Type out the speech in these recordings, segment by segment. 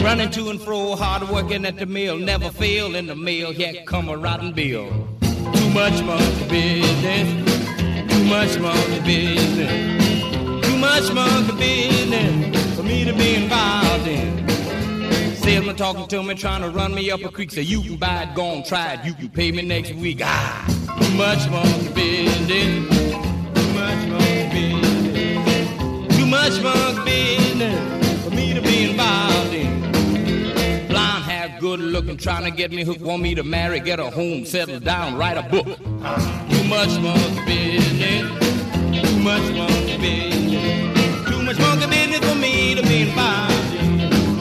Running to and fro, hard working at the mill, never fail in the mail, here come a rotten bill. Too much monkey business, too much monkey business, too much monkey business for me to be involved in. Salesman talking to me, trying to run me up a creek, say you can buy it, go on, try it, you can pay me next week. Too much monkey business, too much monkey business, too much monkey business for me to be involved in. Blonde hair, good looking, trying to get me hooked, want me to marry, get a home, settle down, write a book. Too much monkey business, too much monkey business, too much monkey business for me to be involved in.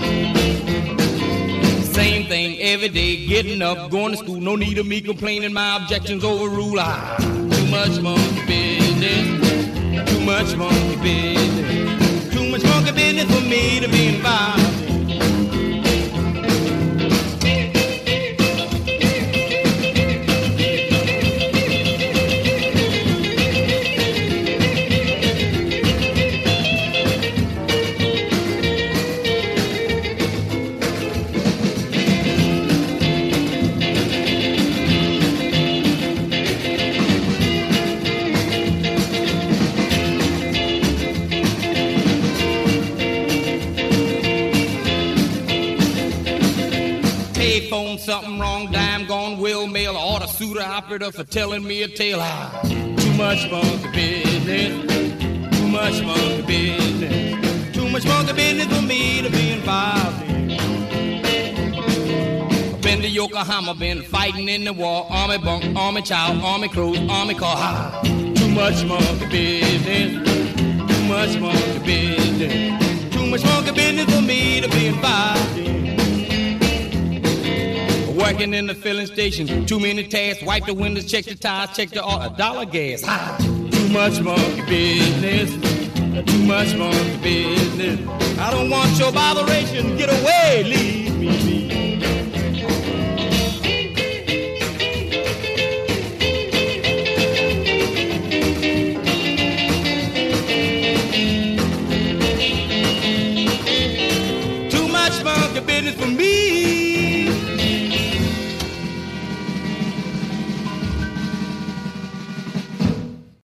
Same thing every day, getting up, going to school, no need of me complaining, my objections overrule. Too much monkey business, too much monkey business, too much monkey business for me to be involved in. Something wrong, dime gone, will mail, order suitor operator for telling me a tale. Too much monkey business, too much monkey business, too much monkey business for me to be involved in. I've been to Yokohama, been fighting in the war, army bunk, army child, army clothes, army car. Too much monkey business, too much monkey business, too much monkey business for me to be involved in. Working in the filling station, too many tasks, wipe the windows, check the tires, check the dollar gas. Too much monkey business, too much monkey business. I don't want your botheration, get away, leave me be.